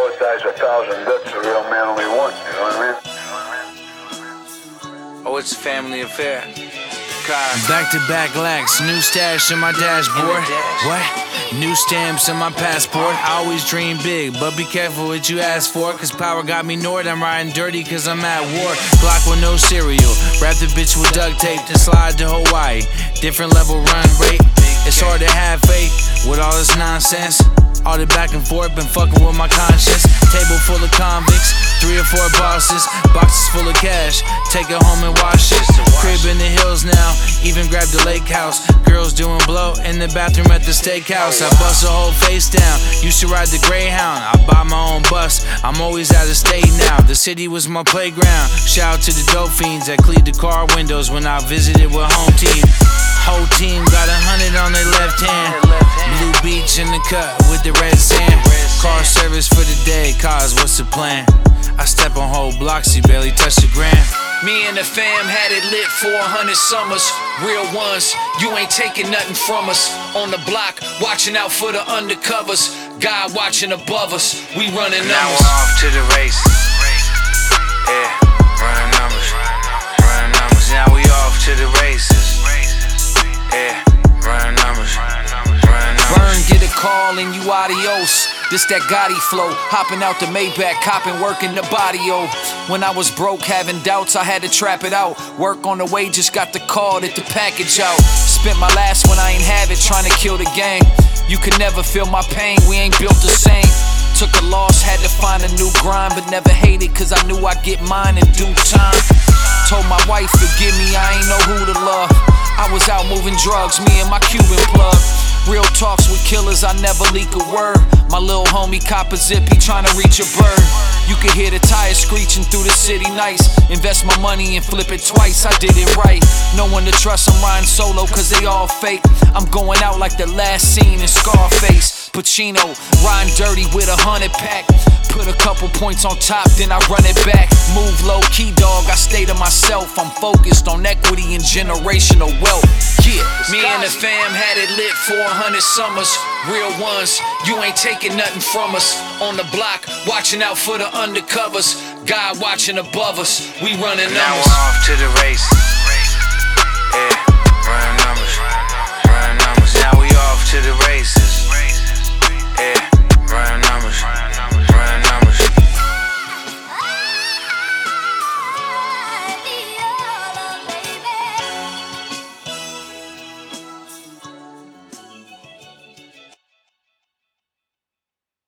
poet dies 1,000 deaths, a real man only one, you know what I mean? Oh, it's a family affair. Back-to-back lax, new stash in my dashboard. What? New stamps in my passport. I always dream big, but be careful what you ask for, cause power got me north. I'm riding dirty cause I'm at war. Glock with no cereal, wrap the bitch with duct tape, then slide to Hawaii. Different level run rate. It's hard to have faith with all this nonsense. All the back and forth, been fucking with my conscience. Table full of convicts, 3 or 4 bosses, boxes full of cash, take it home and wash it. Crib in the hills now, even grabbed the lake house. Girls doing blow in the bathroom at the steakhouse. I bust a whole face down, used to ride the Greyhound. I buy my own bus, I'm always out of state now. The city was my playground. Shout out to the dope fiends that cleaned the car windows when I visited with home team. Whole team got 100 on their left hand. Blue Beach in the cut with the red sand. Car service for the day, cause what's the plan? I step on whole blocks, you barely touch the ground. Me and the fam had it lit for 100 summers. Real ones, you ain't taking nothing from us. On the block, watching out for the undercovers. God watching above us, we running numbers. Now we're off to the races. Yeah, running numbers. Running numbers. Now we off to the races. Yeah, running numbers. Burn, get a call and you adios. This that Gotti flow, hopping out the Maybach, copping, working the body-o. When I was broke, having doubts, I had to trap it out. Work on the way, just got the call that the package out. Spent my last when I ain't have it, trying to kill the game. You can never feel my pain, we ain't built the same. Took a loss, had to find a new grind, but never hated, cause I knew I'd get mine in due time. Told my wife, forgive me, I ain't know who to love. I was out moving drugs, me and my Cuban plug. Real talks with killers, I never leak a word. My little homie cop a zip, he tryna reach a bird. You can hear the tires screeching through the city nights. Invest my money and flip it twice, I did it right. No one to trust, I'm riding solo cause they all fake. I'm going out like the last scene in Scarface. Pacino, riding dirty with 100 pack. Put a couple points on top, then I run it back. Move low key, dog, I stay to myself. I'm focused on equity and generational wealth. Yeah, me and the fam had it lit for 100 summers. Real ones, you ain't taking nothing from us. On the block, watching out for the undercovers. God watching above us, we running numbers. Now we're off to the races. Yeah, running numbers. Running numbers. Now we off to the races.